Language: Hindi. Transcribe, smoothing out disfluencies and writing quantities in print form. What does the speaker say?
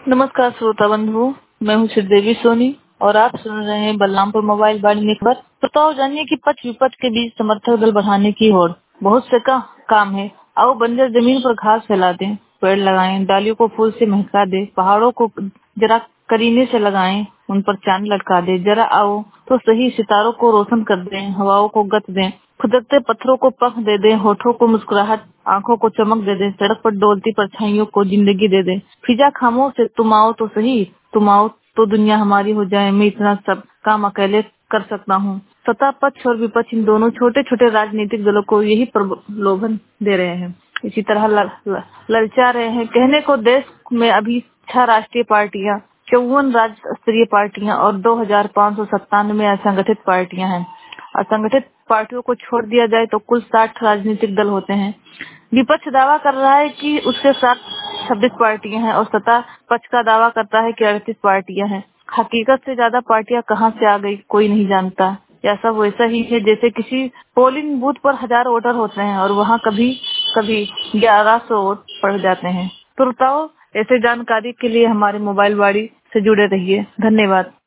नमस्कार श्रोता बंधु, मैं हूँ श्रीदेवी सोनी और आप सुन रहे हैं बलरामपुर मोबाइल वाणी में खबर। बताओ जानिए कि पक्ष विपक्ष के बीच समर्थक दल बढ़ाने की होड़। बहुत से काम है। आओ बंजर जमीन पर घास फैला दें, पेड़ लगाएं, डालियों को फूल से महका दे, पहाड़ों को जरा करीने से लगाएं, उन पर चांद लटका दे। जरा आओ तो सही, सितारों को रोशन कर दें, हवाओं को गत दें, खुदकते पत्थरों को पंख दे दें, होठों को मुस्कुराहट, आंखों को चमक दे दें, सड़क पर डोलती परछाइयों को जिंदगी दे दें। फिजा खामोश से तुम आओ तो सही, तुम आओ तो दुनिया हमारी हो जाए। मैं इतना सब काम अकेले कर सकता हूँ। सत्ता पक्ष और विपक्ष इन दोनों छोटे छोटे राजनीतिक दलों को यही प्रलोभन दे रहे हैं। इसी तरह ललचा रहे हैं। कहने को देश में अभी 6 राष्ट्रीय पार्टियां, 54 राज्य स्तरीय पार्टियां और 2597 असंगठित पार्टियां हैं। असंगठित पार्टियों को छोड़ दिया जाए तो कुल 60 राजनीतिक दल होते हैं। विपक्ष दावा कर रहा है कि उसके साथ 26 पार्टियां हैं और सत्ता पक्ष का दावा करता है कि 38 पार्टियां हैं। हकीकत से ज्यादा पार्टियां कहां से आ गई कोई नहीं जानता। यह सब वैसा ही है जैसे किसी पोलिंग बूथ पर 1000 वोटर होते हैं और वहां कभी कभी 1100 वोट पड़ जाते हैं। तो बताओ, ऐसे जानकारी के लिए हमारे मोबाइल वाणी से जुड़े रहिए। धन्यवाद।